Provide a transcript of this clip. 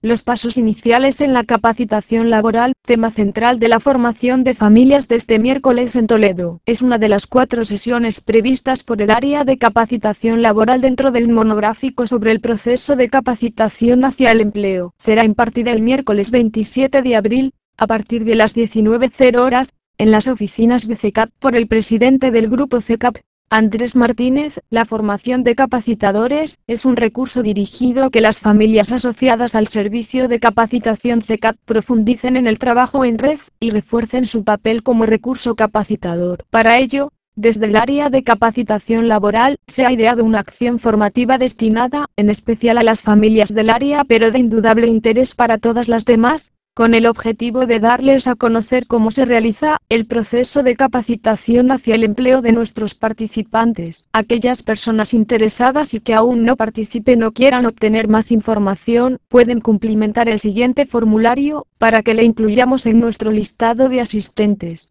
Los pasos iniciales en la capacitación laboral, tema central de la formación de familias de este miércoles en Toledo. Es una de las 4 sesiones previstas por el área de capacitación laboral dentro del monográfico sobre el proceso de capacitación hacia el empleo. Será impartida el miércoles 27 de abril, a partir de las 19:00 horas, en las oficinas de CECAP por el presidente del grupo CECAP, Andrés Martínez. La formación de capacitadores es un recurso dirigido a que las familias asociadas al servicio de capacitación CECAP profundicen en el trabajo en red y refuercen su papel como recurso capacitador. Para ello, desde el área de capacitación laboral, se ha ideado una acción formativa destinada, en especial a las familias del área pero de indudable interés para todas las demás, con el objetivo de darles a conocer cómo se realiza el proceso de capacitación hacia el empleo de nuestros participantes. Aquellas personas interesadas y que aún no participen o quieran obtener más información, pueden cumplimentar el siguiente formulario, para que le incluyamos en nuestro listado de asistentes.